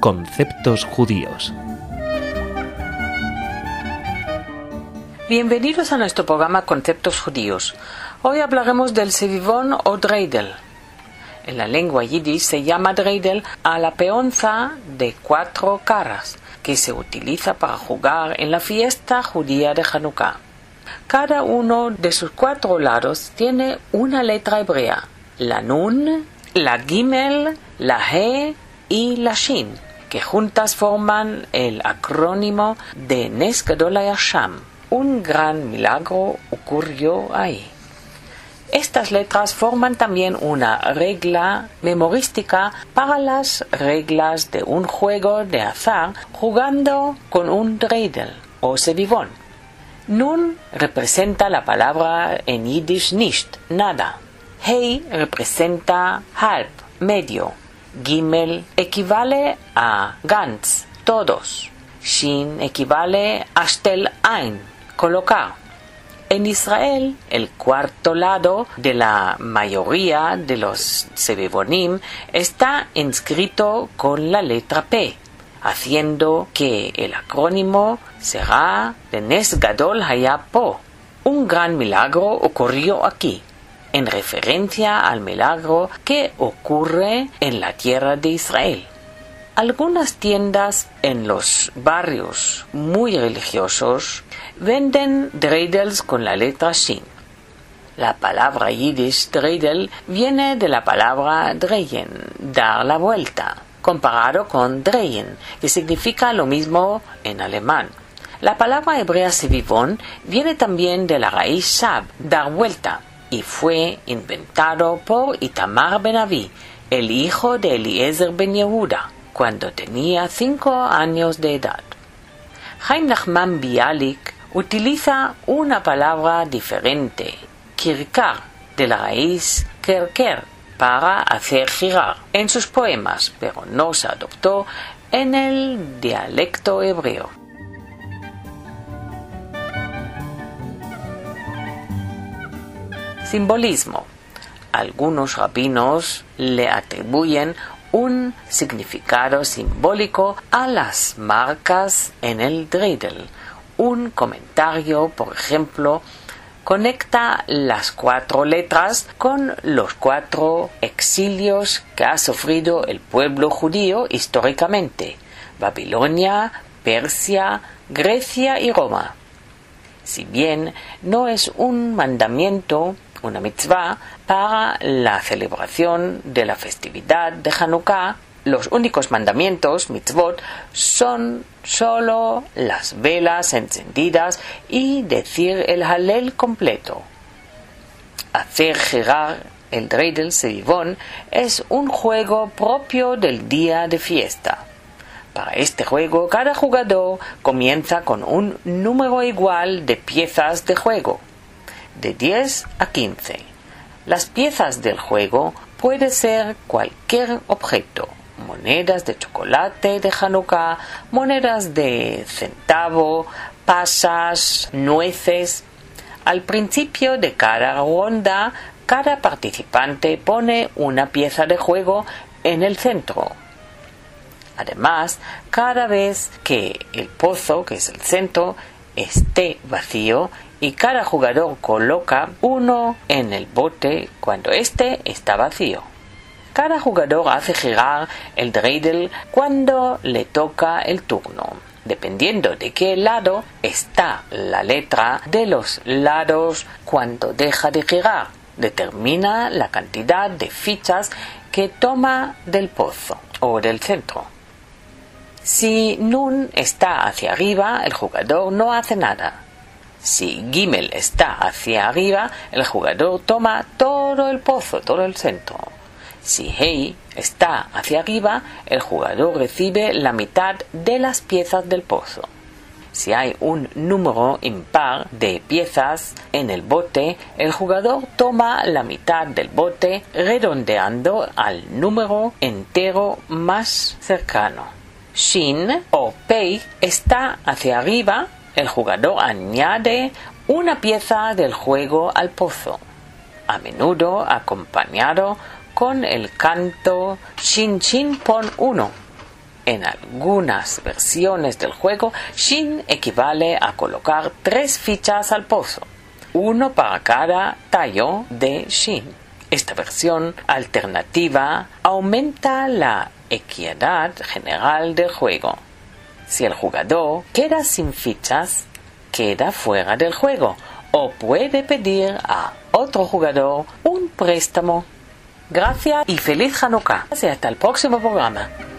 Conceptos judíos. Bienvenidos a nuestro programa Conceptos judíos. Hoy hablaremos del sevivón o dreidel. En la lengua yiddish se llama dreidel a la peonza de 4 caras que se utiliza para jugar en la fiesta judía de Hanukkah. Cada uno de sus 4 lados tiene una letra hebrea: la Nun, la Gimel, la He y la Shin, que juntas forman el acrónimo de Nes Gadol Hayasham. Un gran milagro ocurrió ahí. Estas letras forman también una regla memorística para las reglas de un juego de azar jugando con un dreidel o sevivón. Nun representa la palabra en yiddish nicht, nada. Hei representa halb, medio. Gimel equivale a ganz, todos. Shin equivale a shtel ein, colocar. En Israel, el cuarto lado de la mayoría de los sevivonim está inscrito con la letra P, haciendo que el acrónimo será de Nes Gadol Haya Po. Un gran milagro ocurrió aquí, en referencia al milagro que ocurre en la tierra de Israel. Algunas tiendas en los barrios muy religiosos venden dreidels con la letra Shin. La palabra yiddish dreidel viene de la palabra dreyen, dar la vuelta, comparado con drehen, que significa lo mismo en alemán. La palabra hebrea sevivón viene también de la raíz shab, dar vuelta, y fue inventado por Itamar ben Avi, el hijo de Eliezer ben Yehuda, cuando tenía 5 años de edad. Chaim Nachman Bialik utiliza una palabra diferente, kirkar, de la raíz kerker, para hacer girar, en sus poemas, pero no se adoptó en el dialecto hebreo. Simbolismo. Algunos rabinos le atribuyen un significado simbólico a las marcas en el dreidel. Un comentario, por ejemplo, conecta las 4 letras con los 4 exilios que ha sufrido el pueblo judío históricamente: Babilonia, Persia, Grecia y Roma. Si bien no es un mandamiento, una mitzvah, para la celebración de la festividad de Hanukkah, los únicos mandamientos, mitzvot, son solo las velas encendidas y decir el Halel completo. Hacer girar el dreidel sevivón es un juego propio del día de fiesta. Para este juego, cada jugador comienza con un número igual de piezas de juego, de 10 a 15. Las piezas del juego pueden ser cualquier objeto: monedas de chocolate de Hanukkah, monedas de centavo, pasas, nueces. Al principio de cada ronda, cada participante pone una pieza de juego en el centro. Además, cada vez que el pozo, que es el centro, esté vacío, y cada jugador coloca uno en el bote cuando éste está vacío. Cada jugador hace girar el dreidel cuando le toca el turno. Dependiendo de qué lado está la letra de los lados cuando deja de girar, determina la cantidad de fichas que toma del pozo o del centro. Si Nun está hacia arriba, el jugador no hace nada. Si Gimel está hacia arriba, el jugador toma todo el pozo, todo el centro. Si Hei está hacia arriba, el jugador recibe la mitad de las piezas del pozo. Si hay un número impar de piezas en el bote, el jugador toma la mitad del bote, redondeando al número entero más cercano. Shin o Pei está hacia arriba, el jugador añade una pieza del juego al pozo, a menudo acompañado con el canto Shin Shin Pon 1. En algunas versiones del juego, Shin equivale a colocar 3 fichas al pozo, uno para cada tallo de Shin. Esta versión alternativa aumenta la equidad general del juego. Si el jugador queda sin fichas, queda fuera del juego o puede pedir a otro jugador un préstamo. Gracias y feliz Hanukkah. Hasta el próximo programa.